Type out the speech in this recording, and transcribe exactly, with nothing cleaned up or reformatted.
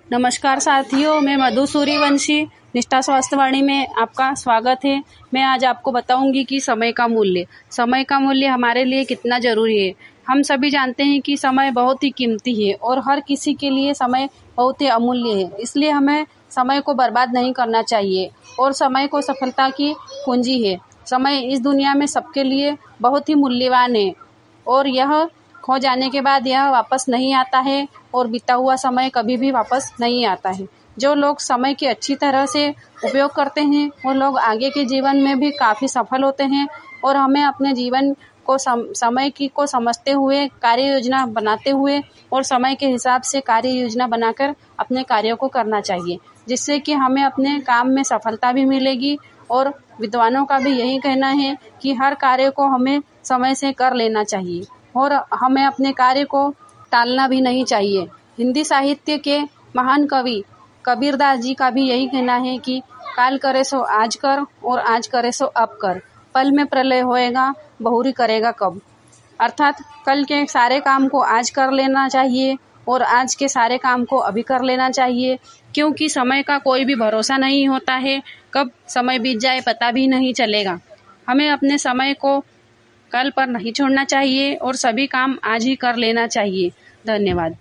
नमस्कार साथियों, मैं मधु सूर्यवंशी निष्ठा स्वास्थ्यवाणी में आपका स्वागत है। मैं आज आपको बताऊंगी कि समय का मूल्य समय का मूल्य हमारे लिए कितना ज़रूरी है। हम सभी जानते हैं कि समय बहुत ही कीमती है और हर किसी के लिए समय बहुत ही अमूल्य है। इसलिए हमें समय को बर्बाद नहीं करना चाहिए और समय को सफलता की कुंजी है। समय इस दुनिया में सबके लिए बहुत ही मूल्यवान है और यह खो जाने के बाद यह वापस नहीं आता है और बीता हुआ समय कभी भी वापस नहीं आता है। जो लोग समय की अच्छी तरह से उपयोग करते हैं वो लोग आगे के जीवन में भी काफ़ी सफल होते हैं और हमें अपने जीवन को सम, समय की को समझते हुए कार्य योजना बनाते हुए और समय के हिसाब से कार्य योजना बनाकर अपने कार्यों को करना चाहिए, जिससे कि हमें अपने काम में सफलता भी मिलेगी। और विद्वानों का भी यही कहना है कि हर कार्य को हमें समय से कर लेना चाहिए और हमें अपने कार्य को टालना भी नहीं चाहिए। हिंदी साहित्य के महान कवि कबीरदास जी का भी यही कहना है कि काल करे सो आज कर और आज करे सो अब कर, पल में प्रलय होएगा बहुरी करेगा कब। अर्थात कल के सारे काम को आज कर लेना चाहिए और आज के सारे काम को अभी कर लेना चाहिए, क्योंकि समय का कोई भी भरोसा नहीं होता है। कब समय बीत जाए पता भी नहीं चलेगा। हमें अपने समय को कल पर नहीं छोड़ना चाहिए और सभी काम आज ही कर लेना चाहिए। धन्यवाद।